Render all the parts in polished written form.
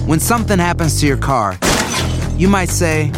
When something happens to your car, you might say,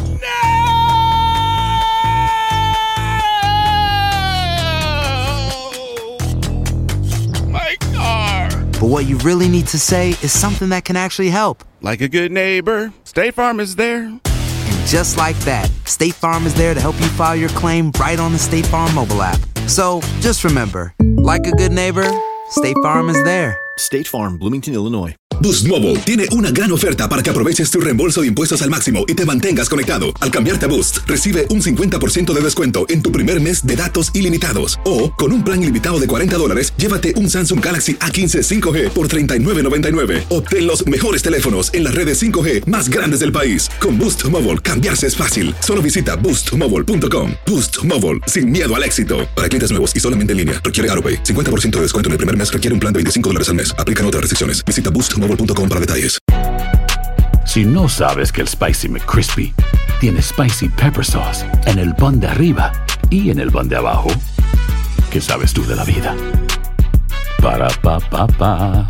My car. but what you really need to say is something that can actually help. Like a good neighbor, State Farm is there. And just like that, State Farm is there to help you file your claim right on the State Farm mobile app. So just remember, like a good neighbor, State Farm is there. State Farm, Bloomington, Illinois. Boost Mobile tiene una gran oferta para que aproveches tu reembolso de impuestos al máximo y te mantengas conectado. Al cambiarte a Boost, recibe un 50% de descuento en tu primer mes de datos ilimitados. O, con un plan ilimitado de $40, llévate un Samsung Galaxy A15 5G por $39.99. Obtén los mejores teléfonos en las redes 5G más grandes del país. Con Boost Mobile, cambiarse es fácil. Solo visita boostmobile.com. Boost Mobile, sin miedo al éxito. Para clientes nuevos y solamente en línea, requiere AutoPay. 50% de descuento en el primer mes requiere un plan de $25 al mes. Aplican otras restricciones. Visita boostmobile.com para detalles. Si no sabes que el Spicy McCrispy tiene Spicy Pepper Sauce en el pan de arriba y en el pan de abajo, ¿qué sabes tú de la vida? Para, pa, pa, pa.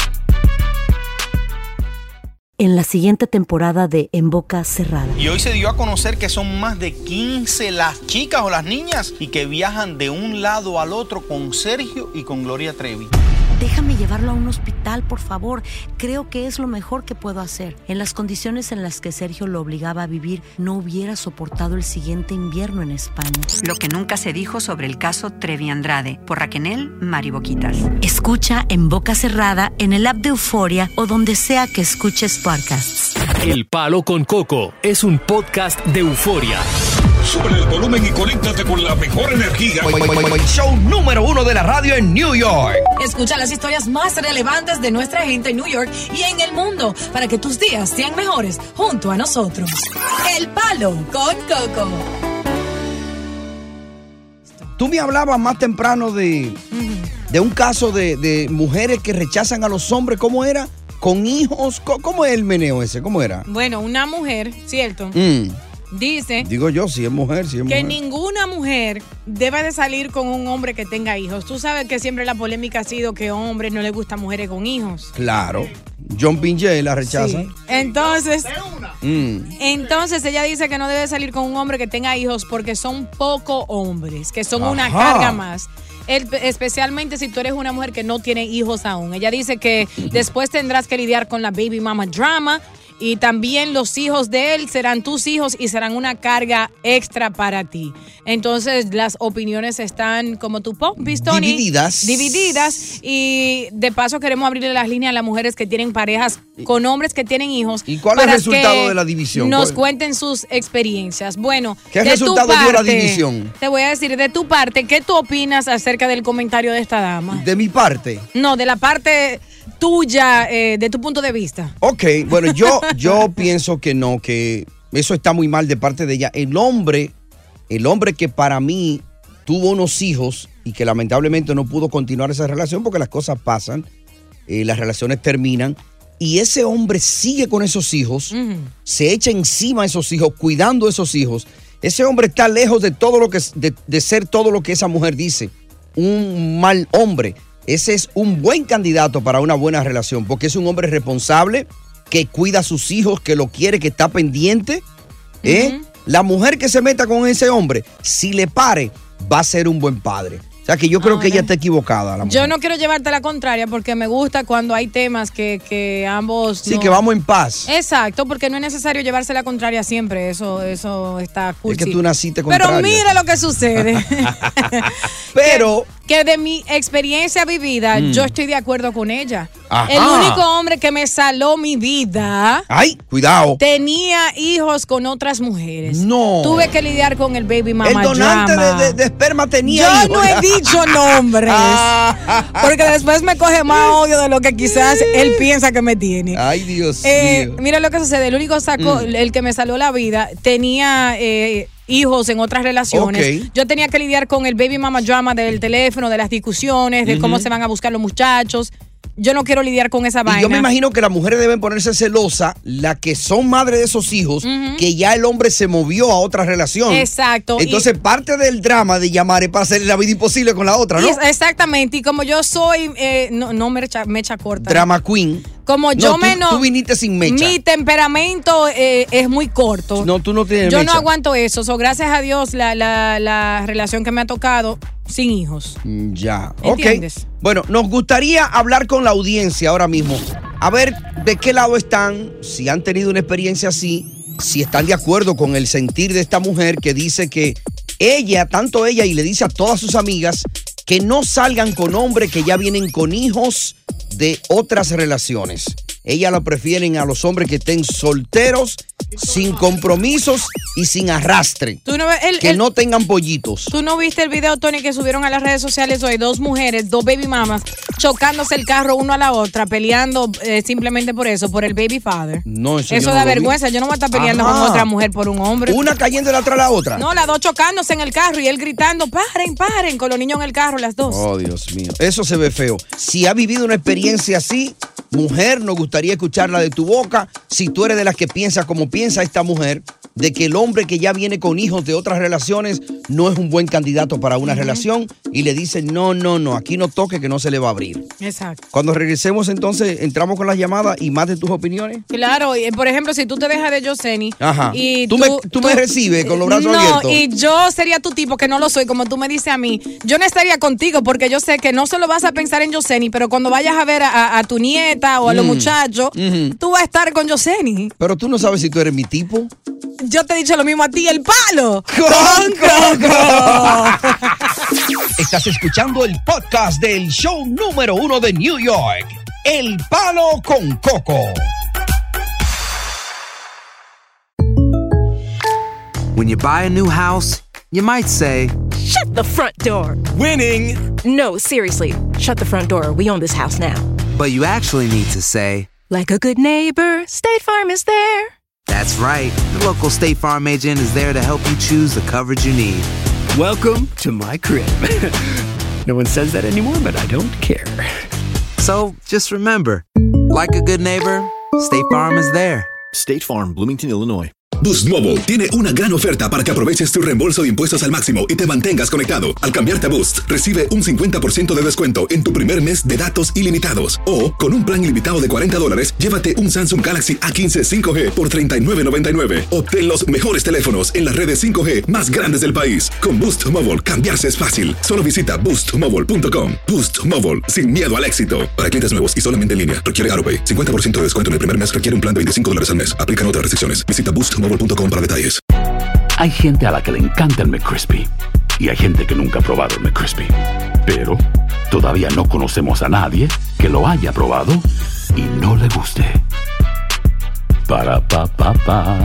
En la siguiente temporada de En Boca Cerrada. Y hoy se dio a conocer que son más de 15 las chicas o las niñas y que viajan de un lado al otro con Sergio y con Gloria Trevi. Déjame llevarlo a un hospital, por favor. Creo que es lo mejor que puedo hacer. En las condiciones en las que Sergio lo obligaba a vivir, no hubiera soportado el siguiente invierno en España. Lo que nunca se dijo sobre el caso Trevi Andrade, por Raquel Mariboquitas. Escucha En Boca Cerrada, en el app de Euforia o donde sea que escuches podcasts. El Palo con Coco es un podcast de Euforia. Sube el volumen y conéctate con la mejor energía. Show número 1 de la radio en New York. Escucha las historias más relevantes de nuestra gente en New York y en el mundo para que tus días sean mejores junto a nosotros. El Palo con Coco. Tú me hablabas más temprano de un caso de mujeres que rechazan a los hombres. ¿Cómo era? Con hijos. ¿Cómo es el meneo ese? ¿Cómo era? Bueno, una mujer, ¿cierto? Dice, digo yo, si es mujer, que ninguna mujer debe de salir con un hombre que tenga hijos. Tú sabes que siempre la polémica ha sido que a hombres no les gustan mujeres con hijos. Claro. John Pinjay la rechaza. Sí. Entonces ella dice que no debe salir con un hombre que tenga hijos porque son poco hombres, que son una carga más. Especialmente si tú eres una mujer que no tiene hijos aún. Ella dice que después tendrás que lidiar con la baby mama drama. Y también los hijos de él serán tus hijos y serán una carga extra para ti. Entonces, las opiniones están, como tu Pistoni, divididas. Y de paso queremos abrirle las líneas a las mujeres que tienen parejas con hombres que tienen hijos. ¿Y cuál es el resultado de la división? Nos cuenten sus experiencias. Bueno, ¿qué resultado dio la división? Te voy a decir, de tu parte, ¿qué tú opinas acerca del comentario de esta dama? ¿De mi parte? No, de la parte tuya, de tu punto de vista. Ok, bueno, yo pienso que no, que eso está muy mal de parte de ella. El hombre que para mí tuvo unos hijos y que lamentablemente no pudo continuar esa relación porque las cosas pasan, las relaciones terminan, y ese hombre sigue con esos hijos, se echa encima a esos hijos, cuidando a esos hijos. Ese hombre está lejos de todo lo que de ser todo lo que esa mujer dice, un mal hombre. Ese es un buen candidato para una buena relación, porque es un hombre responsable, que cuida a sus hijos, que lo quiere, que está pendiente. La mujer que se meta con ese hombre, si le pare, va a ser un buen padre. O sea que yo creo que ella está equivocada. La mujer. Yo no quiero llevarte la contraria porque me gusta cuando hay temas que ambos... Sí, que vamos en paz. Exacto, porque no es necesario llevarse la contraria siempre. Eso está cursi. Es que tú naciste contraria. Pero mira lo que sucede. Pero... Que de mi experiencia vivida, yo estoy de acuerdo con ella. Ajá. El único hombre que me saló mi vida... ¡Ay, cuidado! Tenía hijos con otras mujeres. No. Tuve que lidiar con el baby mama El donante de esperma tenía hijos. Yo no he dicho nombres. Porque después me coge más odio de lo que quizás él piensa que me tiene. Ay, Dios mío. Mira lo que sucede. El único el que me saló la vida, tenía... hijos en otras relaciones. Okay. Yo tenía que lidiar con el baby mama drama del teléfono, de las discusiones, de cómo se van a buscar los muchachos. Yo no quiero lidiar con esa vaina. Yo me imagino que las mujeres deben ponerse celosas, las que son madres de esos hijos, que ya el hombre se movió a otra relación. Exacto. Entonces, parte del drama de llamar es para hacerle la vida imposible con la otra, ¿no? Exactamente. Y como yo soy, no mecha corta. Drama queen. Como yo Tú viniste sin mecha. Mi temperamento es muy corto. No, tú no tienes Yo mecha. no aguanto eso. Gracias a Dios, la relación que me ha tocado sin hijos. Ya, ¿Entiendes? ok. Bueno, nos gustaría hablar con la audiencia ahora mismo. A ver de qué lado están, si han tenido una experiencia así, si están de acuerdo con el sentir de esta mujer que dice que tanto ella y le dice a todas sus amigas que no salgan con hombres que ya vienen con hijos de otras relaciones. Ella lo prefieren a los hombres que estén solteros, sin compromisos y sin arrastre. Que no tengan pollitos. ¿Tú no viste el video, Tony, que subieron a las redes sociales hoy? 2 mujeres, 2 baby mamas, chocándose el carro uno a la otra, peleando simplemente por eso, por el baby father. No, eso da vergüenza. Yo no voy a estar peleando con otra mujer por un hombre. Una cayendo atrás de la otra. No, las 2 chocándose en el carro y él gritando, paren, con los niños en el carro, las 2. Oh, Dios mío. Eso se ve feo. Si ha vivido una experiencia así, mujer, nos gustaría escucharla de tu boca. Si tú eres de las que piensa como piensa esta mujer, de que el hombre que ya viene con hijos de otras relaciones no es un buen candidato para una relación y le dice no, aquí no toque que no se le va a abrir. Exacto. Cuando regresemos entonces entramos con las llamadas y más de tus opiniones. Claro, por ejemplo, si tú te dejas de Yoseni y tú me recibes con los brazos abiertos. No, y yo sería tu tipo que no lo soy, como tú me dices a mí. Yo no estaría contigo porque yo sé que no solo vas a pensar en Yoseni, pero cuando vayas a ver a tu nieta o a los muchachos, tú vas a estar con Yoseni. Pero tú no sabes si tú eres mi tipo. Yo te he dicho lo mismo a ti, El Palo con Coco. Estás escuchando el podcast del show número 1 de New York, El Palo con Coco. When you buy a new house, you might say, "Shut the front door." Winning. No, seriously, shut the front door. We own this house now. But you actually need to say, like a good neighbor, State Farm is there. That's right. The local State Farm agent is there to help you choose the coverage you need. Welcome to my crib. No one says that anymore, but I don't care. So just remember, like a good neighbor, State Farm is there. State Farm, Bloomington, Illinois. Boost Mobile tiene una gran oferta para que aproveches tu reembolso de impuestos al máximo y te mantengas conectado. Al cambiarte a Boost, recibe un 50% de descuento en tu primer mes de datos ilimitados. O, con un plan ilimitado de $40, llévate un Samsung Galaxy A15 5G por $39.99. Obtén los mejores teléfonos en las redes 5G más grandes del país. Con Boost Mobile, cambiarse es fácil. Solo visita boostmobile.com. Boost Mobile, sin miedo al éxito. Para clientes nuevos y solamente en línea, requiere AutoPay. 50% de descuento en el primer mes requiere un plan de $25 al mes. Aplican otras restricciones. Visita boostmobile.com para detalles. Hay gente a la que le encanta el McCrispy y hay gente que nunca ha probado el McCrispy. Pero todavía no conocemos a nadie que lo haya probado y no le guste. Para pa pa pa.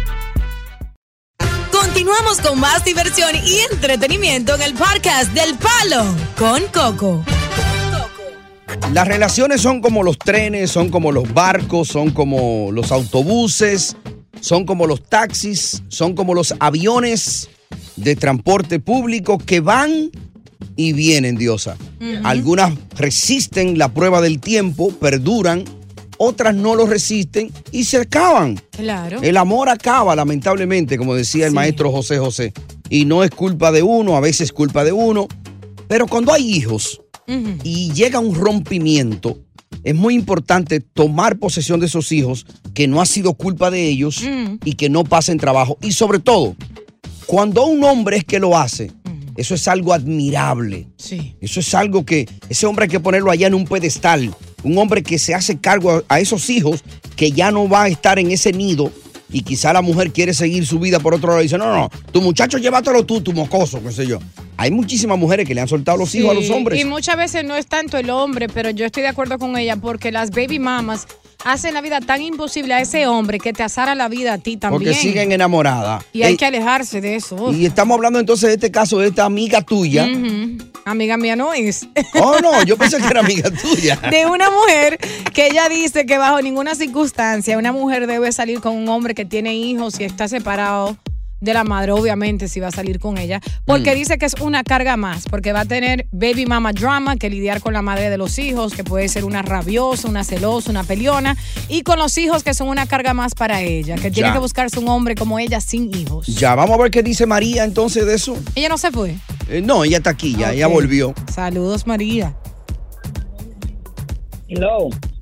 Continuamos con más diversión y entretenimiento en el podcast del Palo con Coco. Las relaciones son como los trenes, son como los barcos, son como los autobuses, son como los taxis, son como los aviones de transporte público que van y vienen, Diosa. Algunas resisten la prueba del tiempo, perduran, otras no lo resisten y se acaban. Claro. El amor acaba, lamentablemente, como decía el maestro José José. Y no es culpa de uno, a veces es culpa de uno. Pero cuando hay hijos y llega un rompimiento, es muy importante tomar posesión de esos hijos, que no ha sido culpa de ellos y que no pasen trabajo. Y sobre todo, cuando un hombre es que lo hace, eso es algo admirable. Sí. Eso es algo que ese hombre hay que ponerlo allá en un pedestal. Un hombre que se hace cargo a esos hijos, que ya no va a estar en ese nido. Y quizá la mujer quiere seguir su vida por otro lado y dice, no, tu muchacho llévatelo tú, tu mocoso, qué sé yo. Hay muchísimas mujeres que le han soltado los hijos a los hombres. Y muchas veces no es tanto el hombre, pero yo estoy de acuerdo con ella porque las baby mamas hacen la vida tan imposible a ese hombre que te azara la vida a ti también. Porque siguen enamoradas. Y hay que alejarse de eso. Y estamos hablando entonces de este caso de esta amiga tuya. Amiga mía no es. Oh, no, yo pensé que era amiga tuya. De una mujer que ella dice que bajo ninguna circunstancia una mujer debe salir con un hombre que tiene hijos y está separado de la madre, obviamente, si va a salir con ella, porque dice que es una carga más, porque va a tener baby mama drama, que lidiar con la madre de los hijos, que puede ser una rabiosa, una celosa, una peleona, y con los hijos que son una carga más para ella, que tiene que buscarse un hombre como ella sin hijos. Ya, vamos a ver qué dice María entonces de eso. ¿Ella no se fue? No, ella está aquí, ya, ella volvió. Saludos, María. Hello.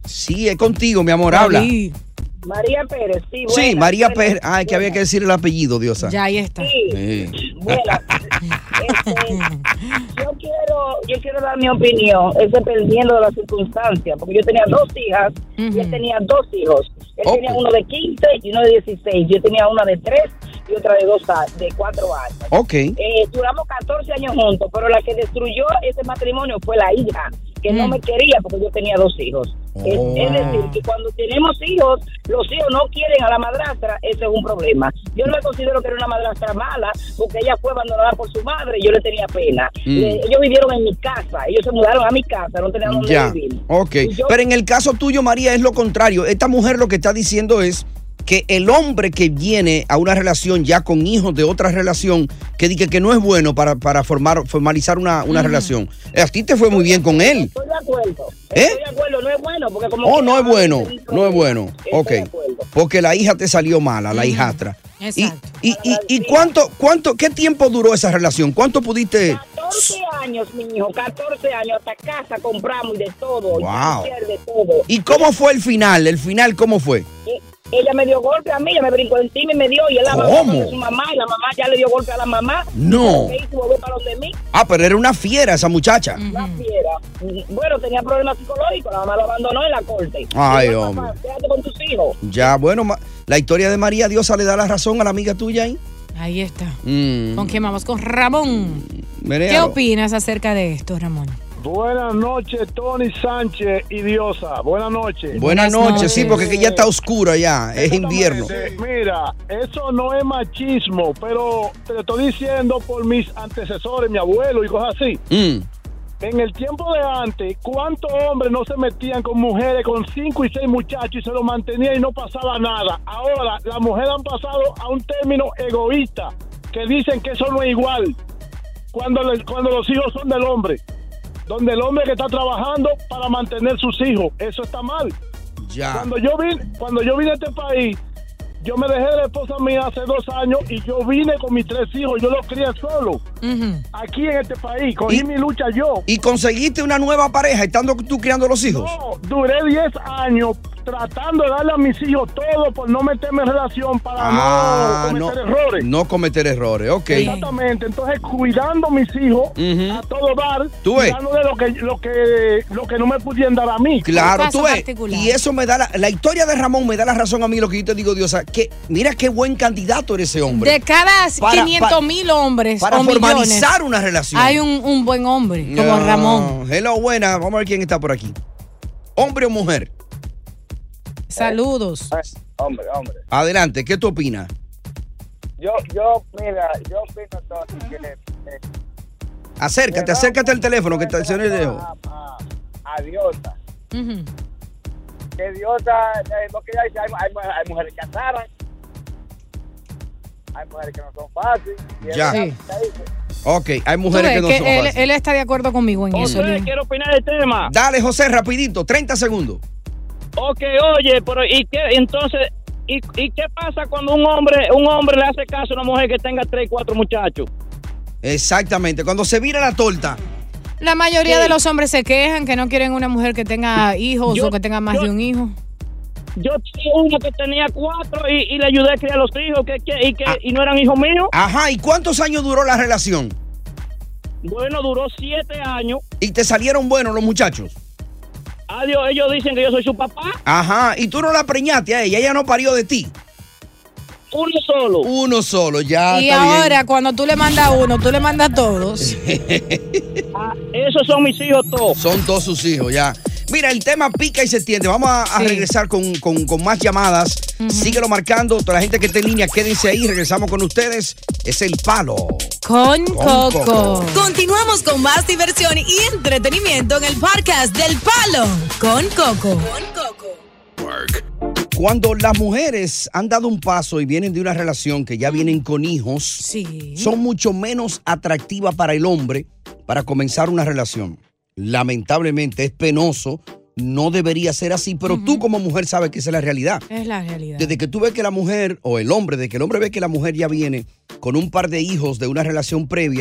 Sí, es contigo, mi amor, habla. María Pérez, sí, buena. Sí, María Pérez. Ay, que había que decir el apellido, Diosa. Ya, ahí está. Sí. Bueno, yo quiero dar mi opinión, dependiendo de las circunstancias, porque yo tenía 2 hijas y él tenía 2 hijos. Él tenía uno de 15 y uno de 16. Yo tenía una de 3 y otra de 4 años. Ok. Duramos 14 años juntos, pero la que destruyó ese matrimonio fue la hija, que no me quería porque yo tenía 2 hijos. Es decir, que cuando tenemos hijos, los hijos no quieren a la madrastra, ese es un problema. Yo no me considero que era una madrastra mala, porque ella fue abandonada por su madre y yo le tenía pena. Ellos vivieron en mi casa, ellos se mudaron a mi casa, no tenían donde vivir. Ok, pero en el caso tuyo, María, es lo contrario. Esta mujer lo que está diciendo es que el hombre que viene a una relación ya con hijos de otra relación, que dice que no es bueno para formalizar una relación. A ti te fue muy bien con él. Estoy de acuerdo. Estoy de acuerdo, no es bueno. Porque como no es bueno, no es bueno. Ok, porque la hija te salió mala, la hijastra. Exacto. ¿Y qué tiempo duró esa relación? ¿Cuánto pudiste...? 14 años, mi hijo, 14 años, hasta casa compramos y de todo. Wow. De todo. ¿Y cómo fue el final? ¿El final cómo fue? Ella me dio golpe a mí, ella me brincó encima y me dio, y él la mandó de su mamá, y la mamá ya le dio golpe a la mamá. No. Y volvió para donde mí. Pero era una fiera esa muchacha. Una fiera. Bueno, tenía problemas psicológicos, la mamá lo abandonó en la corte. Ay, hombre. Quédate con tus hijos. Ya, bueno, la historia de María, Diosa le da la razón a la amiga tuya ahí. Ahí está. ¿Con quién vamos? Con Ramón. ¿Qué opinas acerca de esto, Ramón? Buenas noches, Tony Sánchez y Diosa. Buenas noches. Buenas noches, sí, porque que ya está oscuro ya, es invierno. Mira, eso no es machismo, pero te lo estoy diciendo por mis antecesores, mi abuelo y cosas así. En el tiempo de antes, ¿cuántos hombres no se metían con mujeres con 5 y 6 muchachos y se los mantenían y no pasaba nada? Ahora, las mujeres han pasado a un término egoísta, que dicen que eso no es igual cuando los hijos son del hombre. Donde el hombre que está trabajando para mantener sus hijos, eso está mal. Ya. Cuando yo vine a este país, yo me dejé de la esposa mía hace 2 años y yo vine con mis 3 hijos, yo los crié solo. Aquí en este país, cogí mi lucha yo. ¿Y conseguiste una nueva pareja estando tú criando los hijos? No, duré 10 años tratando de darle a mis hijos todo por no meterme en relación para no cometer errores. No cometer errores, ok. Exactamente, entonces cuidando a mis hijos a todo dar, dándole lo que no me pudieran dar a mí. Claro, tú ves. Y eso me da la historia de Ramón me da la razón a mí, lo que yo te digo, Diosa, que mira qué buen candidato eres ese hombre. De cada 500,000 hombres para o formalizar millones, una relación. hay un buen hombre como Ramón. Hello, buena. Vamos a ver quién está por aquí. ¿Hombre o mujer? Saludos. Hombre. Adelante, ¿qué tú opinas? Yo opino, Tony, que... Acércate al teléfono, que está el señor lejos. A Diosa. Que Diosa, lo que ella dice, hay mujeres que azaran, hay mujeres que no son fáciles. Ya. Sí. Ok, hay mujeres que no son fáciles. Él está de acuerdo conmigo en eso. José, quiero opinar del tema. Dale, José, rapidito, 30 segundos. Ok, oye, pero ¿y qué? Entonces, ¿y qué pasa cuando un hombre le hace caso a una mujer que tenga 3, 4 muchachos? Exactamente, cuando se vira la torta. La mayoría de los hombres se quejan que no quieren una mujer que tenga hijos o que tenga más de un hijo. Yo tenía una que tenía 4 y le ayudé a criar a los hijos y no eran hijos míos. Ajá, ¿y cuántos años duró la relación? Bueno, duró 7 años. ¿Y te salieron buenos los muchachos? Adiós, ellos dicen que yo soy su papá. Ajá, y tú no la preñaste a ella no parió de ti. Uno solo, ya. Y ahora, bien. Cuando tú le mandas uno, tú le mandas todos. Esos son mis hijos todos. Son todos sus hijos, ya. Mira, el tema pica y se extiende. Vamos a regresar con más llamadas. Síguelo marcando. Toda la gente que esté en línea, quédense ahí. Regresamos con ustedes. Es El Palo con Coco. Continuamos con más diversión y entretenimiento en el podcast del Palo con Coco. Cuando las mujeres han dado un paso y vienen de una relación que ya vienen con hijos, son mucho menos atractivas para el hombre para comenzar una relación. Lamentablemente es penoso, no debería ser así, pero tú como mujer sabes que esa es la realidad. Es la realidad. Desde que tú ves que la mujer, o el hombre, desde que el hombre ve que la mujer ya viene con un par de hijos de una relación previa,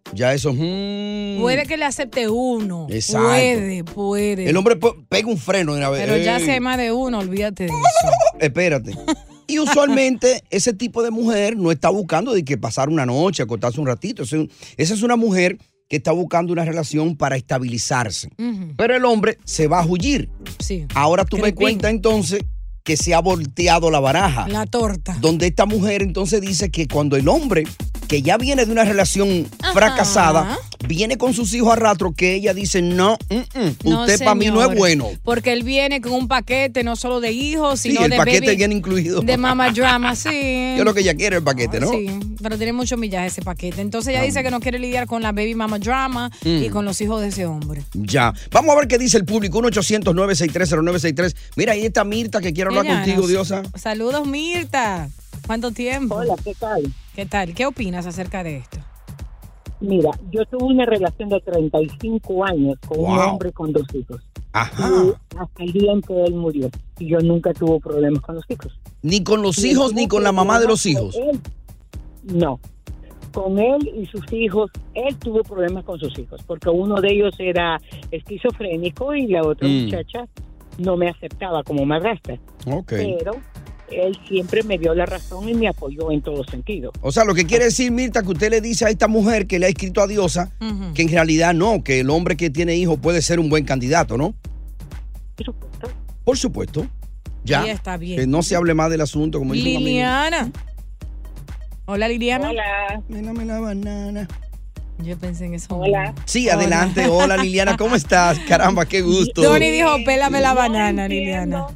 Ya eso. Puede que le acepte uno. Exacto. Puede. El hombre pega un freno de una vez. Pero ya sé más de uno, olvídate de eso. Espérate. Y usualmente ese tipo de mujer no está buscando de que pasar una noche, acostarse un ratito. Esa es una mujer que está buscando una relación para estabilizarse. Pero el hombre se va a huir. Sí. Ahora tú me cuentas entonces que se ha volteado la baraja. La torta. Donde esta mujer entonces dice que cuando el hombre, que ya viene de una relación fracasada, viene con sus hijos a rastro, que ella dice, no, usted para mí no es bueno. Porque él viene con un paquete no solo de hijos, sino el de paquete baby, viene incluido. de mama drama, sí. Yo lo que ella quiere es el paquete, ¿no? Sí, pero tiene mucho millaje ese paquete. Entonces ella dice que no quiere lidiar con la baby mama drama y con los hijos de ese hombre. Ya. Vamos a ver qué dice el público. 1-800-963-0963. Mira, ahí está Mirta que quiere hablar contigo, Diosa. Saludos, Mirta. ¿Cuánto tiempo? Hola, ¿qué tal? ¿Qué tal? ¿Qué opinas acerca de esto? Mira, yo tuve una relación de 35 años con un hombre con 2 hijos. Ajá. Y hasta el día en que él murió. Y yo nunca tuve problemas con los hijos. Ni con los hijos, ni con la mamá de los hijos. No. Con él y sus hijos, él tuvo problemas con sus hijos. Porque uno de ellos era esquizofrénico y la otra muchacha no me aceptaba como madrastra. Okay. Pero él siempre me dio la razón y me apoyó en todo sentido. O sea, lo que quiere decir, Mirta, que usted le dice a esta mujer que le ha escrito a Diosa que en realidad no, que el hombre que tiene hijos puede ser un buen candidato, ¿no? Por supuesto. Por supuesto. Ya. Sí, está bien. Que no se hable más del asunto, como dice un amigo. Liliana. Hola, Liliana. Hola. Mírame la banana. Yo pensé en eso. Hola. Sí, adelante. Hola, Liliana, ¿cómo estás? Caramba, qué gusto. Tony dijo, pélame la banana, Liliana.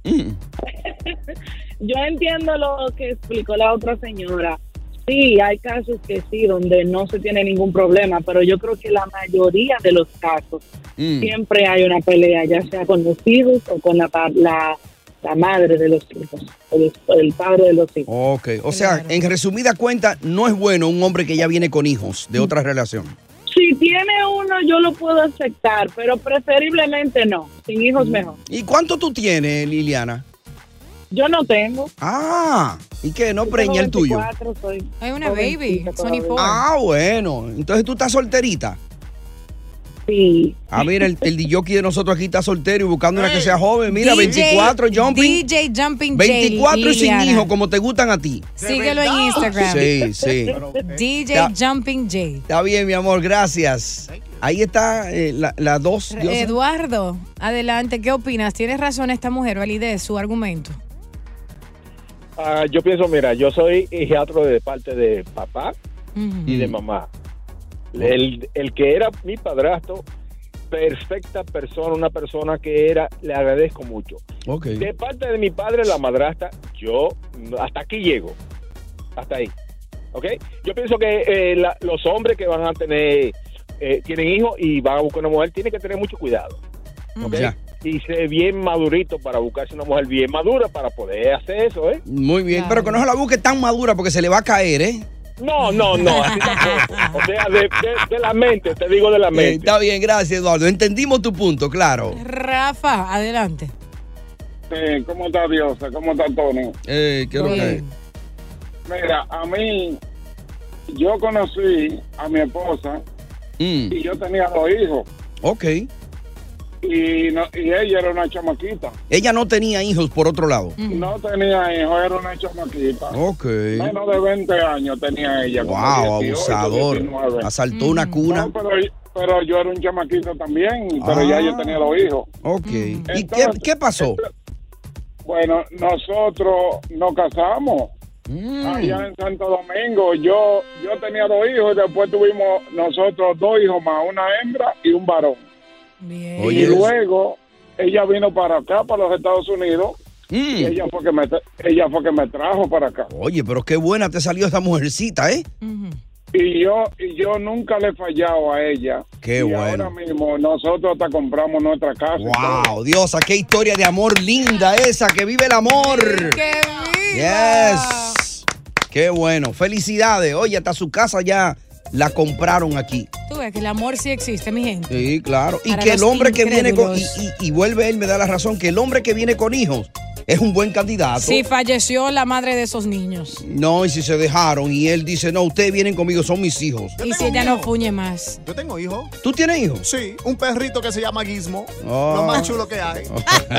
Yo entiendo lo que explicó la otra señora. Sí, hay casos que sí, donde no se tiene ningún problema, pero yo creo que la mayoría de los casos siempre hay una pelea, ya sea con los hijos o con la madre de los hijos, el padre de los hijos. Ok, o sea, en resumida cuenta, no es bueno un hombre que ya viene con hijos de otra relación. Si tiene uno, yo lo puedo aceptar, pero preferiblemente no, sin hijos mejor. ¿Y cuánto tú tienes, Liliana? Yo no tengo. Ah, ¿y qué? ¿No preña el tuyo? Hay una baby, 24. Ah, bueno. Entonces tú estás solterita. Sí. Ah, mira, el DJ de nosotros aquí está soltero y buscando una que sea joven. Mira, 24 jumping. DJ Jumping 24 J, y sin hijos, como te gustan a ti. Síguelo en Instagram. Sí. DJ Jumping J. Está bien, mi amor, gracias. Ahí está la dos. Eduardo, adelante, ¿qué opinas? ¿Tienes razón esta mujer, validez su argumento? Yo pienso, mira, yo soy hijastro de parte de papá y de mamá. El que era mi padrastro, perfecta persona, una persona que era, le agradezco mucho. Okay. De parte de mi padre, la madrastra, yo hasta aquí llego, hasta ahí. ¿Ok? Yo pienso que los hombres que van a tener, tienen hijos y van a buscar una mujer, tienen que tener mucho cuidado. ¿Ok? Ya. Y ser bien madurito para buscarse una mujer bien madura para poder hacer eso, ¿eh? Muy bien, pero que no se la busque tan madura porque se le va a caer, ¿eh? No, así tampoco. O sea, de la mente, te digo de la mente. Está bien, gracias, Eduardo. Entendimos tu punto, claro. Rafa, adelante. ¿Cómo está Diosa? ¿Cómo está Tony? ¿Qué es lo que es? Mira, a mí, yo conocí a mi esposa y yo tenía 2 hijos. Ok. Y ella era una chamaquita. Ella no tenía hijos, por otro lado. No tenía hijos, era una chamaquita. Ok. Menos de 20 años tenía ella. Wow, 18, abusador. 19. Asaltó una cuna. No, pero yo era un chamaquito también, pero ya yo tenía 2 hijos. Ok. Entonces, ¿Y qué pasó? Bueno, nosotros nos casamos. Allá en Santo Domingo. Yo tenía 2 hijos y después tuvimos nosotros 2 hijos más, una hembra y un varón. Bien. Y luego ella vino para acá, para los Estados Unidos, y ella fue que me trajo para acá. Oye, pero qué buena te salió esta mujercita, ¿eh? Y yo nunca le he fallado a ella. Qué y bueno. Ahora mismo nosotros hasta compramos nuestra casa. Wow, Diosa, qué historia de amor linda esa, que vive el amor. ¡Que viva! Yes. Qué bueno. Felicidades. Oye, hasta su casa ya la compraron aquí. Tú ves que el amor sí existe, mi gente. Sí, claro. Y Para que el los hombre que viene con... incrédulos. Y vuelve él, me da la razón, que el hombre que viene con hijos es un buen candidato. Si falleció la madre de esos niños. No, y si se dejaron y él dice, no, ustedes vienen conmigo, son mis hijos. Y si ella no fuñe más. Yo tengo hijos. ¿Tú tienes hijos? Sí, un perrito que se llama Gizmo. Oh. Lo más chulo que hay.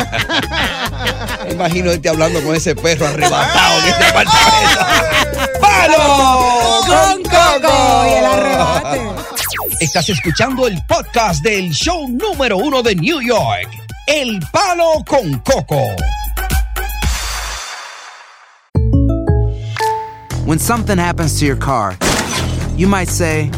Imagínate hablando con ese perro arrebatado en este apartamento. ¡Palo con Coco! Y el arrebate. Estás escuchando el podcast del show número 1 de New York, El Palo con Coco. When something happens to your car, you might say,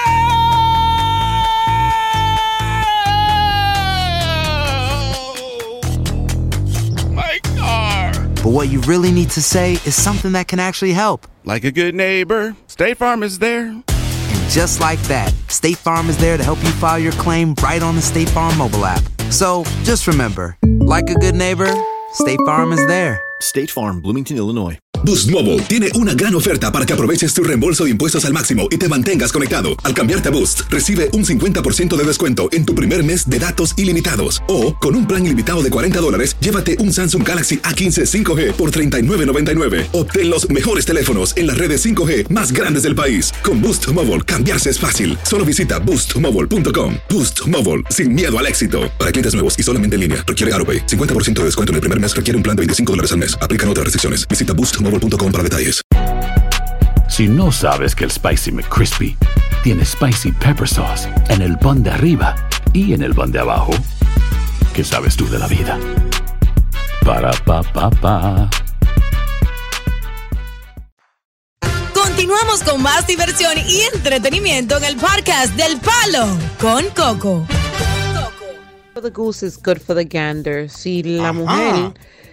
My car. but what you really need to say is something that can actually help. Like a good neighbor, State Farm is there. And just like that, State Farm is there to help you file your claim right on the State Farm mobile app. So just remember, like a good neighbor, State Farm is there. State Farm, Bloomington, Illinois. Boost Mobile tiene una gran oferta para que aproveches tu reembolso de impuestos al máximo y te mantengas conectado. Al cambiarte a Boost, recibe un 50% de descuento en tu primer mes de datos ilimitados. O, con un plan ilimitado de $40, llévate un Samsung Galaxy A15 5G por $39.99. Obtén los mejores teléfonos en las redes 5G más grandes del país. Con Boost Mobile, cambiarse es fácil. Solo visita boostmobile.com. Boost Mobile, sin miedo al éxito. Para clientes nuevos y solamente en línea, requiere AutoPay. 50% de descuento en el primer mes requiere un plan de $25 al mes. Aplican otras restricciones. Visita boostmobile.com para detalles. Si no sabes que el Spicy McCrispy tiene Spicy Pepper Sauce en el pan de arriba y en el pan de abajo, ¿qué sabes tú de la vida? Para, pa, pa, pa. Continuamos con más diversión y entretenimiento en el podcast del Palo con Coco. The goose is good for the gander. Si la mujer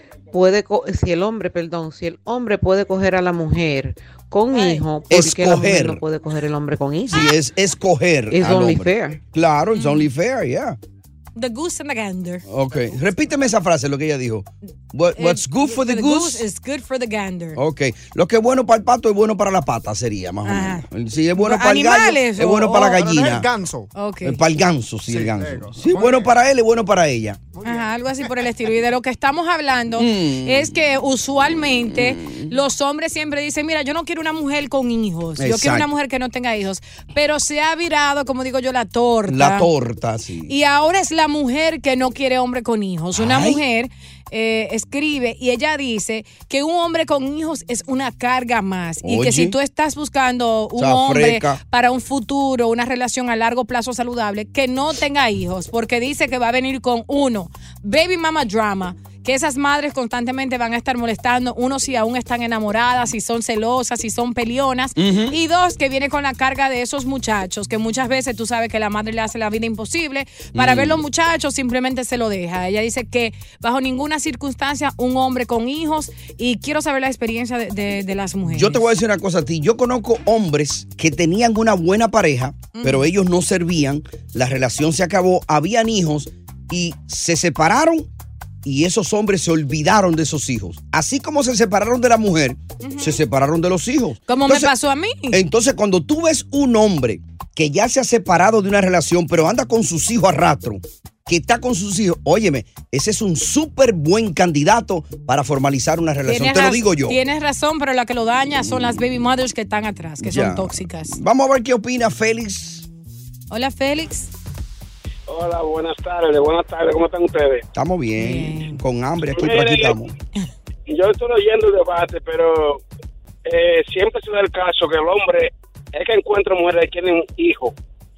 si el hombre puede coger a la mujer con hijo, ¿por qué la mujer no puede coger el hombre con hijo? Sí, es escoger. It's only hombre. fair. Claro, it's only fair, yeah. The goose and the gander. Ok, repíteme esa frase, lo que ella dijo. What's good for the goose is good for the gander. Ok, lo que es bueno para el pato es bueno para la pata, sería más o menos. Si es bueno para el gallo, es bueno para la gallina. El ganso. Okay. Para el ganso, sí, el ganso. Si es bueno para él, es bueno para ella. Ajá, algo así por el estilo. Y de lo que estamos hablando es que usualmente los hombres siempre dicen, mira, yo no quiero una mujer con hijos. Yo quiero una mujer que no tenga hijos. Pero se ha virado, como digo yo, la torta. La torta, sí. Y ahora es la mujer que no quiere hombre con hijos. Una mujer escribe y ella dice que un hombre con hijos es una carga más. Y que si tú estás buscando un hombre para un futuro, una relación a largo plazo saludable, que no tenga hijos, porque dice que va a venir con baby mama drama, que esas madres constantemente van a estar molestando, uno, si aún están enamoradas, si son celosas, si son pelionas, y dos, que viene con la carga de esos muchachos, que muchas veces tú sabes que la madre le hace la vida imposible para ver los muchachos, simplemente se lo deja. Ella dice que bajo ninguna circunstancia un hombre con hijos, y quiero saber la experiencia de las mujeres. Yo te voy a decir una cosa a ti, yo conozco hombres que tenían una buena pareja, pero ellos no servían, la relación se acabó, habían hijos y se separaron. Y esos hombres se olvidaron de esos hijos. Así como se separaron de la mujer, se separaron de los hijos. Como me pasó a mí. Entonces, cuando tú ves un hombre que ya se ha separado de una relación, pero anda con sus hijos a rastro, que está con sus hijos, óyeme, ese es un súper buen candidato para formalizar una relación. Te lo digo yo. Tienes razón, pero la que lo daña son las baby mothers que están atrás, que son tóxicas. Vamos a ver qué opina Félix. Hola, Félix. Hola, buenas tardes, ¿cómo están ustedes? Estamos bien. Con hambre, aquí estamos. Yo estoy oyendo el debate, pero siempre se da el caso que el hombre es que encuentra mujeres que tienen hijos.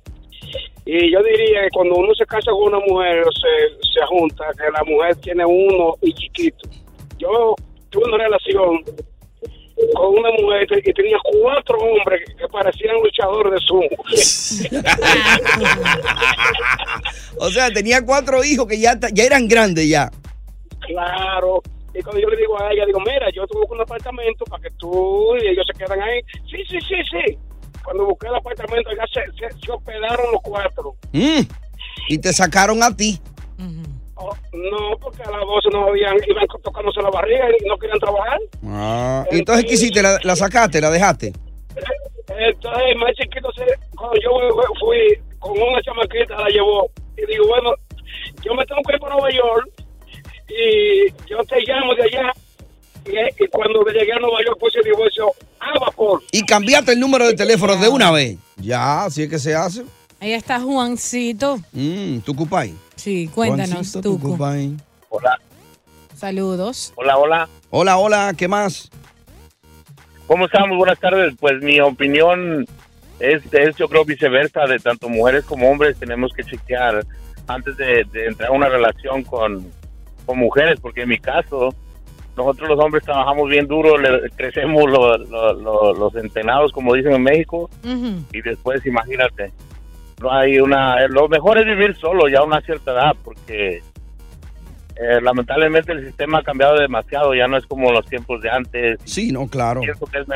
Y yo diría que cuando uno se casa con una mujer o se junta, que la mujer tiene uno y chiquito. Yo tuve una relación con una mujer que tenía 4 hombres que parecían luchadores de sumo. O sea, tenía 4 hijos que ya eran grandes ya. Claro. Y cuando yo le digo a ella, digo, mira, yo te busco un apartamento para que tú y ellos se quedan ahí. Sí. Cuando busqué el apartamento, ya se hospedaron los 4. Y te sacaron a ti. No, porque a las 12 iban tocándose la barriga y no querían trabajar. Entonces, ¿qué hiciste? ¿La sacaste? ¿La dejaste? Entonces, más chiquito, cuando yo fui con una chamaquita, la llevó. Y digo, bueno, yo me tengo que ir para Nueva York. y yo te llamo de allá. Y cuando llegué a Nueva York puse el divorcio a vapor. Y cambiaste el número de teléfono de una vez. Ya, así es que se hace. Ahí está Juancito. Tucupay. Sí, cuéntanos, Tucu. Hola. Saludos. Hola. Hola, ¿qué más? ¿Cómo estamos? Buenas tardes. Pues mi opinión es yo creo viceversa, de tanto mujeres como hombres tenemos que chequear antes de entrar a una relación con mujeres, porque en mi caso, nosotros los hombres trabajamos bien duro, crecemos los entrenados, como dicen en México, y después imagínate, no hay lo mejor es vivir solo ya a una cierta edad, porque lamentablemente el sistema ha cambiado demasiado, ya no es como los tiempos de antes. Sí, no, claro. Pienso que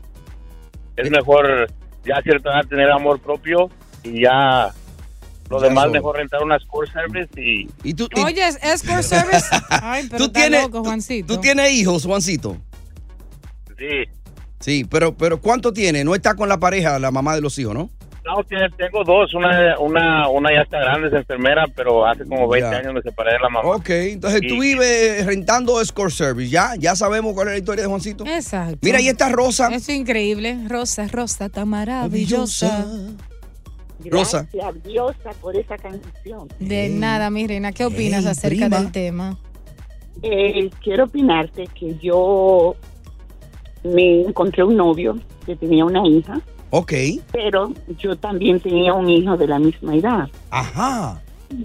es mejor ya a cierta edad tener amor propio y ya lo demás solo. mejor rentar una escort service y tú. Oye, escort service. Ay, pero ¿Tú tienes, loco, Juancito. ¿Tú tienes hijos, Juancito? Sí. Sí, pero ¿cuánto tiene? No está con la pareja, la mamá de los hijos, ¿no? No, tengo dos. Una ya está grande, es enfermera, pero hace como 20 años me separé de la mamá. Ok, entonces tú vives rentando escort service. Ya sabemos cuál es la historia de Juancito. Exacto. Mira, ahí está Rosa. Es increíble. Rosa, tan maravillosa. Rosa. Gracias, Diosa, por esa canción. De nada, mi reina. ¿Qué opinas acerca del tema? Quiero opinarte que yo me encontré un novio que tenía una hija. Ok. Pero yo también tenía un hijo de la misma edad. Ajá.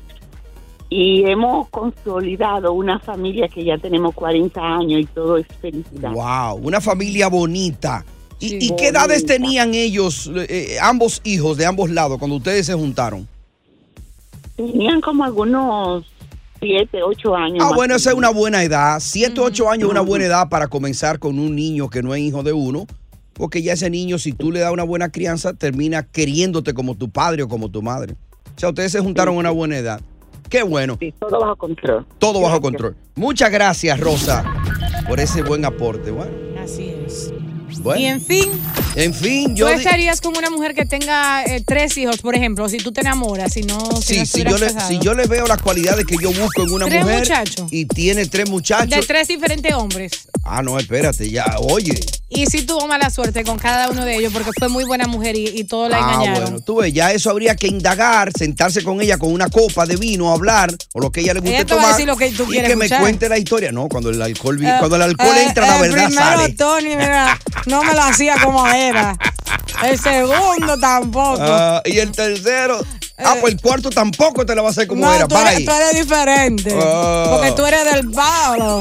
Y hemos consolidado una familia que ya tenemos 40 años y todo es felicidad. Wow, una familia bonita. Sí, ¿Y qué edades tenían ellos, ambos hijos de ambos lados, cuando ustedes se juntaron? Tenían como algunos 7, 8 años. Ah, bueno, esa es una buena edad. 7, 8 años es una buena edad para comenzar con un niño que no es hijo de uno. Porque ya ese niño, si tú le das una buena crianza, termina queriéndote como tu padre o como tu madre. O sea, ustedes se juntaron a una buena edad. Qué bueno. Sí, todo bajo control. Todo bajo control. Muchas gracias, Rosa, por ese buen aporte. Bueno. Así es. Bueno. Y en fin, yo ¿tú estarías con una mujer que tenga 3 hijos, por ejemplo, si tú te enamoras, si yo le veo las cualidades que yo busco en una 3 mujer muchachos. Y tiene 3 muchachos. De 3 diferentes hombres. Ah, no, espérate, ya, oye. Y si tuvo mala suerte con cada uno de ellos porque fue muy buena mujer y todo la engañaron. Bueno, tú ves, ya eso habría que indagar, sentarse con ella con una copa de vino, hablar, o lo que ella le guste ella te va tomar. a decir lo que tú y quieres que escuchar. me cuente la historia. No, cuando el alcohol entra, la verdad primero, sale. Tony, mira, no me lo hacía como era. El segundo tampoco. Y el tercero. Pues el cuarto tampoco te lo va a hacer como no, era. Tú eres diferente. Porque tú eres del palo.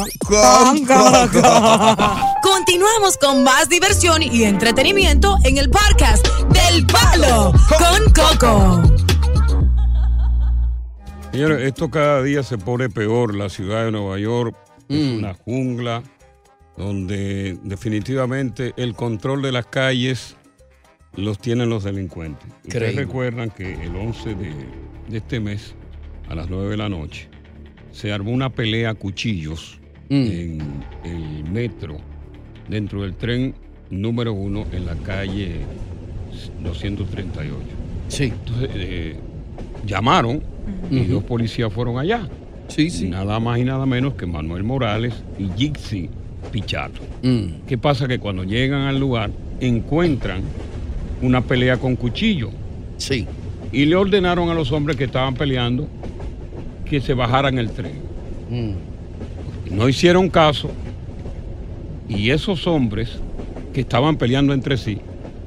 Continuamos con más diversión y entretenimiento en el podcast del Palo con Coco. Señores, esto cada día se pone peor. La ciudad de Nueva York es una jungla donde definitivamente el control de las calles los tienen los delincuentes. Ustedes recuerdan que el 11 de este mes, a las 9 de la noche, se armó una pelea a cuchillos en el metro, dentro del tren número 1 en la calle 238. Sí. Entonces, llamaron y 2 policías fueron allá. Sí, sí. Nada más y nada menos que Manuel Morales y Jixi Pichardo. ¿Qué pasa? Que cuando llegan al lugar encuentran una pelea con cuchillo. Sí. Y le ordenaron a los hombres que estaban peleando que se bajaran el tren. No hicieron caso y esos hombres que estaban peleando entre sí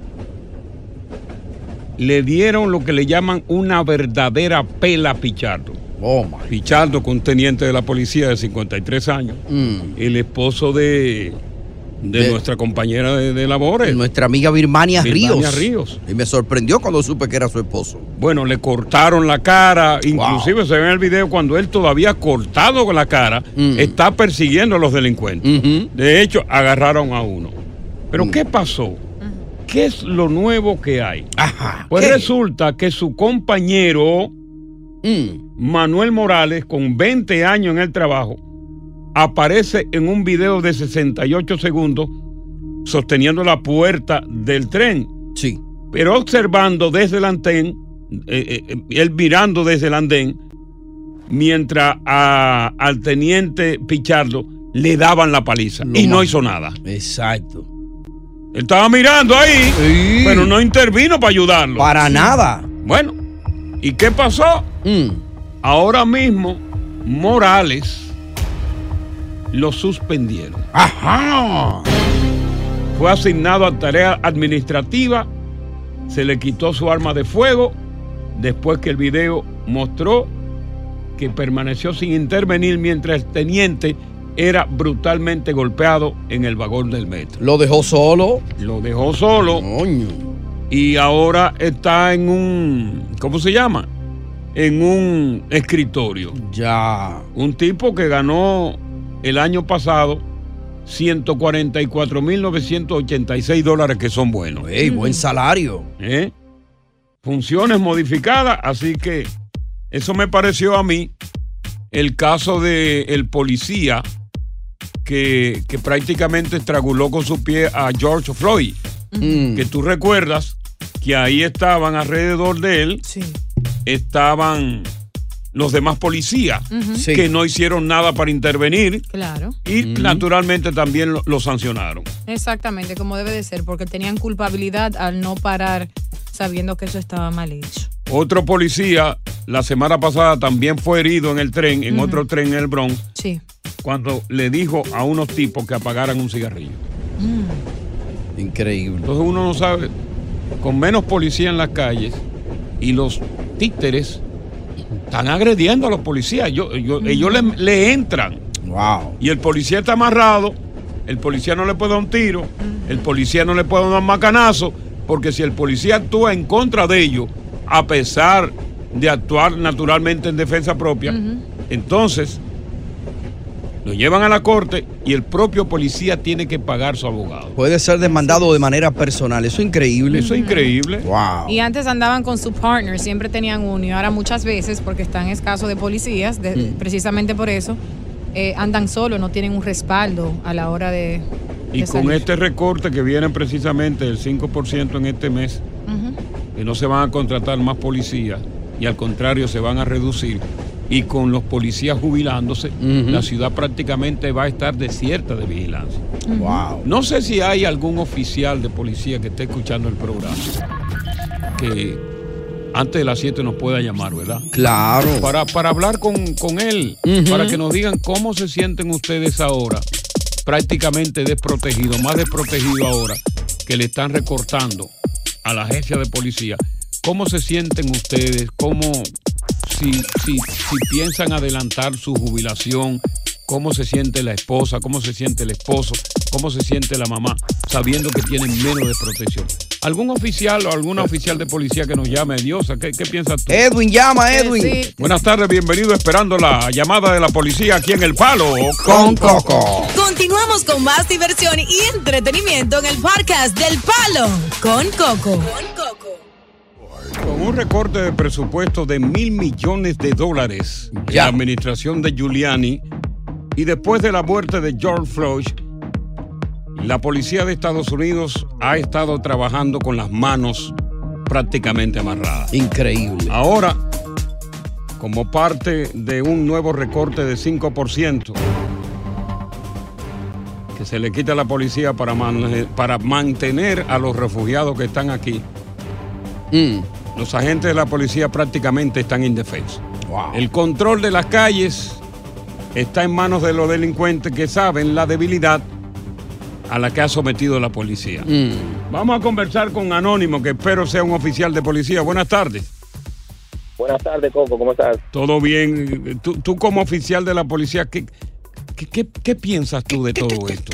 le dieron lo que le llaman una verdadera pela a Pichardo. Pichardo, con un teniente de la policía de 53 años, el esposo de nuestra compañera de labores. Nuestra amiga Birmania Birmania Ríos. Ríos. Y me sorprendió cuando supe que era su esposo. Bueno, le cortaron la cara. Inclusive se ve en el video cuando él todavía cortado la cara, está persiguiendo a los delincuentes. De hecho, agarraron a uno. Pero ¿qué pasó? ¿Qué es lo nuevo que hay? Pues resulta que su compañero, Manuel Morales, con 20 años en el trabajo, aparece en un video de 68 segundos sosteniendo la puerta del tren. Sí. Pero observando desde el andén, él mirando desde el andén, mientras al teniente Pichardo le daban la paliza no hizo nada. Exacto. Él estaba mirando ahí, pero no intervino para ayudarlo. Para nada. Bueno, ¿y qué pasó? Ahora mismo Morales lo suspendieron. ¡Ajá! Fue asignado a tarea administrativa, se le quitó su arma de fuego, después que el video mostró que permaneció sin intervenir mientras el teniente era brutalmente golpeado en el vagón del metro. ¿Lo dejó solo? Lo dejó solo. Coño. Y ahora está en un, ¿cómo se llama? En un escritorio. Ya. Un tipo que ganó el año pasado $144,986, que son buenos. Buen salario. Funciones modificadas, así que eso me pareció a mí el caso del policía que prácticamente estranguló con su pie a George Floyd. Que tú recuerdas que ahí estaban alrededor de él, estaban los demás policías que no hicieron nada para intervenir. Claro. Y naturalmente también lo sancionaron. Exactamente, como debe de ser, porque tenían culpabilidad al no parar sabiendo que eso estaba mal hecho. Otro policía la semana pasada también fue herido en el tren, en otro tren en el Bronx. Sí. Cuando le dijo a unos tipos que apagaran un cigarrillo. Increíble. Entonces uno no sabe, con menos policía en las calles y los títeres están agrediendo a los policías. Ellos le entran. Wow. Y el policía está amarrado, el policía no le puede dar un tiro, el policía no le puede dar un macanazo, porque si el policía actúa en contra de ellos, a pesar de actuar naturalmente en defensa propia, entonces lo llevan a la corte y el propio policía tiene que pagar su abogado. Puede ser demandado de manera personal. Eso es increíble. Eso es increíble. Wow. Y antes andaban con su partner, siempre tenían uno, y ahora muchas veces, porque están escasos de policías, precisamente por eso, andan solos, no tienen un respaldo a la hora de y con salir. este recorte que viene precisamente del 5% en este mes, que no se van a contratar más policías y al contrario se van a reducir, y con los policías jubilándose, la ciudad prácticamente va a estar desierta de vigilancia. Wow. No sé si hay algún oficial de policía que esté escuchando el programa que antes de las 7 nos pueda llamar, ¿verdad? Claro. Para hablar con él, para que nos digan cómo se sienten ustedes ahora, prácticamente desprotegidos, más desprotegidos ahora, que le están recortando a la agencia de policía. ¿Cómo se sienten ustedes? ¿Cómo, si piensan adelantar su jubilación? ¿Cómo se siente la esposa? ¿Cómo se siente el esposo? ¿Cómo se siente la mamá? Sabiendo que tienen menos de protección. ¿Algún oficial o alguna oficial de policía que nos llame? Diosa, ¿qué piensas tú? Edwin, llama, Edwin. Sí. Buenas tardes, bienvenido, esperando la llamada de la policía aquí en El Palo con Coco. Continuamos con más diversión y entretenimiento en el podcast del Palo con Coco. Con un recorte de presupuesto de $1,000 millones en la administración de Giuliani y después de la muerte de George Floyd, la policía de Estados Unidos ha estado trabajando con las manos prácticamente amarradas. Increíble. Ahora, como parte de un nuevo recorte de 5%, que se le quita a la policía para mantener a los refugiados que están aquí, los agentes de la policía prácticamente están indefensos. Wow. El control de las calles está en manos de los delincuentes que saben la debilidad a la que ha sometido la policía. Vamos a conversar con Anónimo, que espero sea un oficial de policía. Buenas tardes. Buenas tardes, Coco, ¿cómo estás? Todo bien. Tú como oficial de la policía, ¿qué piensas tú de todo esto?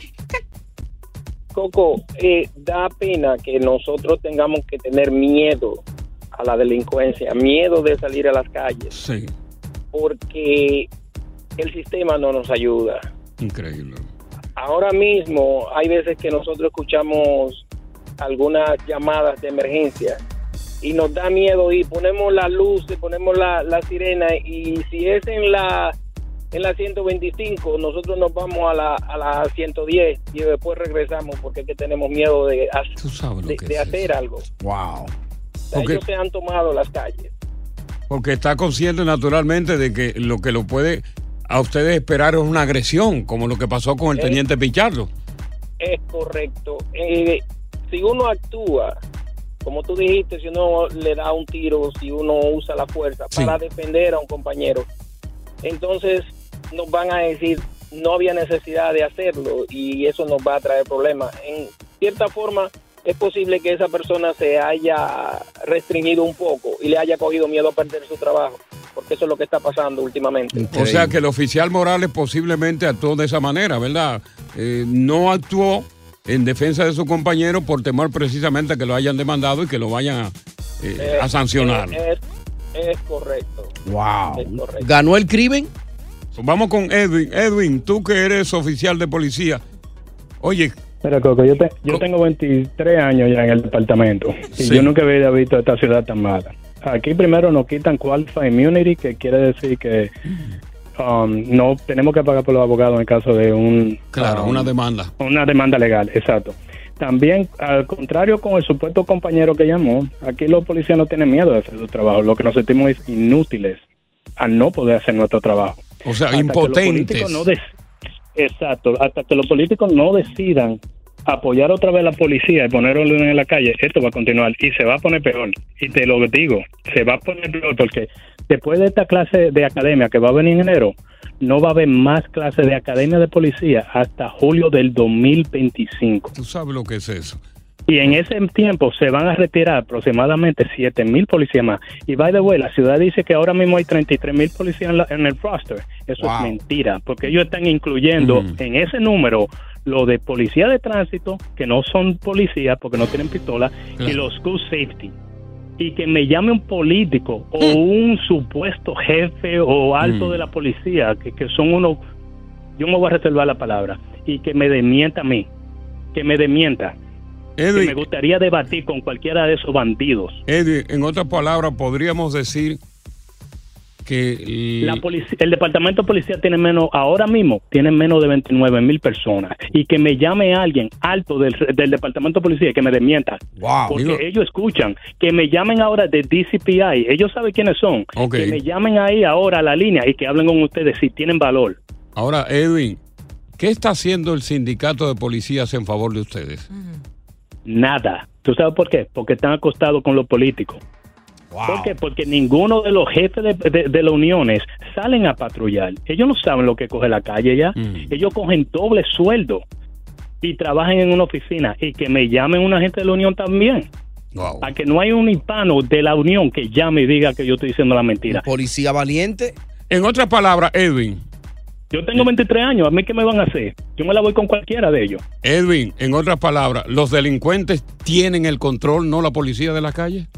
Coco, da pena que nosotros tengamos que tener miedo a la delincuencia, miedo de salir a las calles. Sí. Porque el sistema no nos ayuda. Increíble. Ahora mismo hay veces que nosotros escuchamos algunas llamadas de emergencia y nos da miedo y ponemos las luces, ponemos la sirena, y si es en la 125, nosotros nos vamos a la 110 y después regresamos porque es que tenemos miedo de hacer algo. Wow. Ellos se han tomado las calles. Porque está consciente naturalmente de que lo puede a ustedes esperar es una agresión, como lo que pasó con el teniente Pichardo. Es correcto. Si uno actúa, como tú dijiste, si uno le da un tiro, si uno usa la fuerza para defender a un compañero, entonces nos van a decir no había necesidad de hacerlo y eso nos va a traer problemas. En cierta forma, es posible que esa persona se haya restringido un poco y le haya cogido miedo a perder su trabajo, porque eso es lo que está pasando últimamente. Increíble. O sea que el oficial Morales posiblemente actuó de esa manera, ¿verdad? No actuó en defensa de su compañero por temor precisamente a que lo hayan demandado y que lo vayan a sancionar. Es correcto. Wow. Es correcto. ¿Ganó el crimen? Vamos con Edwin. Edwin, tú que eres oficial de policía. Oye. Mira, Coco, yo tengo 23 años ya en el departamento y yo nunca había visto esta ciudad tan mala. Aquí primero nos quitan Qualified Immunity, que quiere decir que no tenemos que pagar por los abogados en caso de una demanda. Una demanda legal, exacto. También, al contrario con el supuesto compañero que llamó, aquí los policías no tienen miedo de hacer su trabajo. Lo que nos sentimos es inútiles al no poder hacer nuestro trabajo. O sea, impotentes. Exacto, hasta que los políticos no decidan apoyar otra vez a la policía y poner orden en la calle, esto va a continuar y se va a poner peor. Y te lo digo, se va a poner peor porque después de esta clase de academia que va a venir en enero, no va a haber más clases de academia de policía hasta julio del 2025. ¿Tú sabes lo que es eso? Y en ese tiempo se van a retirar aproximadamente 7,000 policías más. Y by the way, la ciudad dice que ahora mismo hay 33,000 policías en el roster. Eso es mentira, porque ellos están incluyendo en ese número lo de policía de tránsito, que no son policías porque no tienen pistola, y los school safety. Y que me llame un político o un supuesto jefe o alto de la policía, que son unos, yo me voy a reservar la palabra, y que me desmienta a mí, que me desmienta. Edwin, que me gustaría debatir con cualquiera de esos bandidos. Edwin, en otras palabras, podríamos decir que el departamento de policía tiene menos, ahora mismo, tiene menos de 29,000 personas. Y que me llame alguien alto del departamento de policía que me desmienta. Porque ellos escuchan. Que me llamen ahora de DCPI. Ellos saben quiénes son. Okay. Que me llamen ahí ahora a la línea y que hablen con ustedes si tienen valor. Ahora, Edwin, ¿qué está haciendo el sindicato de policías en favor de ustedes? Nada. ¿Tú sabes por qué? Porque están acostados con los políticos. ¿Por qué? Porque ninguno de los jefes de las uniones salen a patrullar. Ellos no saben lo que coge la calle ya. Ellos cogen doble sueldo y trabajan en una oficina. Y que me llamen una gente de la unión también. A que no hay un hispano de la unión que llame y diga que yo estoy diciendo la mentira. ¿Policía valiente? En otras palabras, Edwin. Yo tengo 23 años, ¿a mí qué me van a hacer? Yo me la voy con cualquiera de ellos. Edwin, en otras palabras, ¿los delincuentes tienen el control, no la policía de la calle?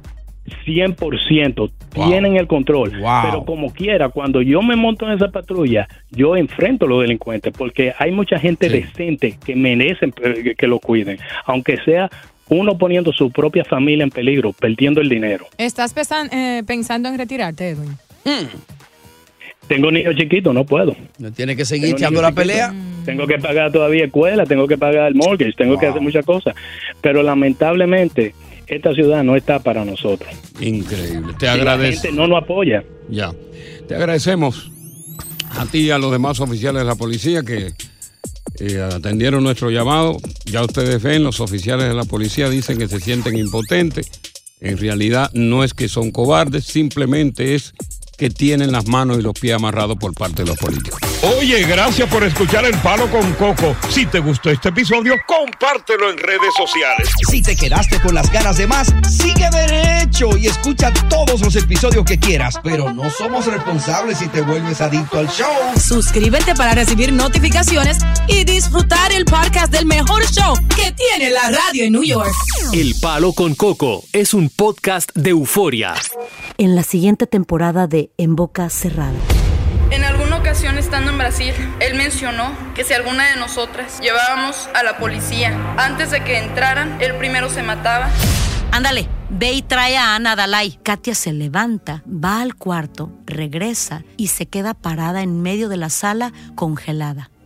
100% tienen el control. Pero como quiera, cuando yo me monto en esa patrulla, yo enfrento a los delincuentes porque hay mucha gente decente que merecen que lo cuiden, aunque sea uno poniendo su propia familia en peligro, perdiendo el dinero. ¿Estás pensando en retirarte, Edwin? Tengo niños chiquitos, no puedo. ¿No tiene que seguir echando la pelea? Tengo que pagar todavía escuela, tengo que pagar el mortgage, tengo que hacer muchas cosas. Pero lamentablemente, esta ciudad no está para nosotros. Increíble. Te agradezco. La gente no nos apoya. Ya. Te agradecemos a ti y a los demás oficiales de la policía que atendieron nuestro llamado. Ya ustedes ven, los oficiales de la policía dicen que se sienten impotentes. En realidad no es que son cobardes, simplemente es que tienen las manos y los pies amarrados por parte de los políticos. Oye, gracias por escuchar El Palo con Coco. Si te gustó este episodio, compártelo en redes sociales. Si te quedaste con las ganas de más, sigue derecho y escucha todos los episodios que quieras. Pero no somos responsables si te vuelves adicto al show. Suscríbete para recibir notificaciones y disfrutar el podcast del mejor show que tiene la radio en New York. El Palo con Coco es un podcast de Euforia. En la siguiente temporada de En Boca Cerrada. En alguna ocasión estando en Brasil, él mencionó que si alguna de nosotras llevábamos a la policía antes de que entraran, él primero se mataba. Ándale, ve y trae a Ana Dalai. Katia se levanta, va al cuarto, regresa y se queda parada en medio de la sala congelada.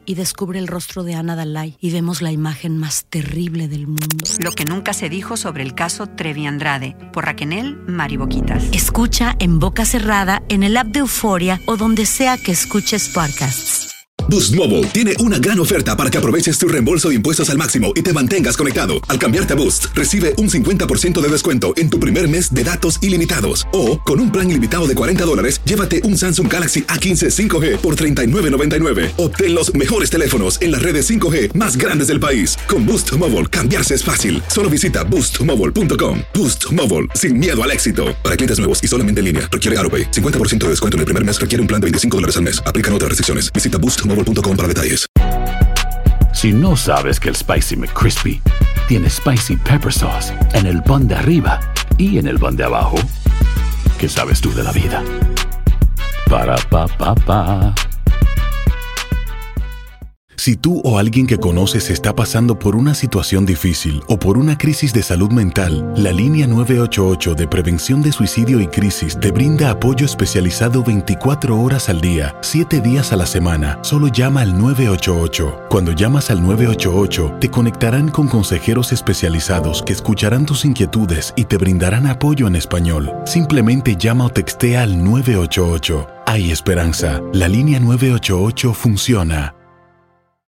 y descubre el rostro de Ana Dalai y vemos la imagen más terrible del mundo. Lo que nunca se dijo sobre el caso Trevi Andrade, por Raquel Mariboquitas. Escucha En Boca Cerrada, en el app de Euforia o donde sea que escuches podcasts. Boost Mobile tiene una gran oferta para que aproveches tu reembolso de impuestos al máximo y te mantengas conectado. Al cambiarte a Boost, recibe un 50% de descuento en tu primer mes de datos ilimitados. O, con un plan ilimitado de $40, llévate un Samsung Galaxy A15 5G por $39.99. Obtén los mejores teléfonos en las redes 5G más grandes del país. Con Boost Mobile, cambiarse es fácil. Solo visita boostmobile.com. Boost Mobile, sin miedo al éxito. Para clientes nuevos y solamente en línea, requiere AutoPay. 50% de descuento en el primer mes requiere un plan de $25 al mes. Aplican otras restricciones. Visita boostmobile.com para detalles. Si no sabes que el Spicy McCrispy tiene Spicy Pepper Sauce en el pan de arriba y en el pan de abajo, ¿qué sabes tú de la vida? Para, pa, pa, pa. Si tú o alguien que conoces está pasando por una situación difícil o por una crisis de salud mental, la línea 988 de prevención de suicidio y crisis te brinda apoyo especializado 24 horas al día, 7 días a la semana. Solo llama al 988. Cuando llamas al 988, te conectarán con consejeros especializados que escucharán tus inquietudes y te brindarán apoyo en español. Simplemente llama o textea al 988. Hay esperanza. La línea 988 funciona.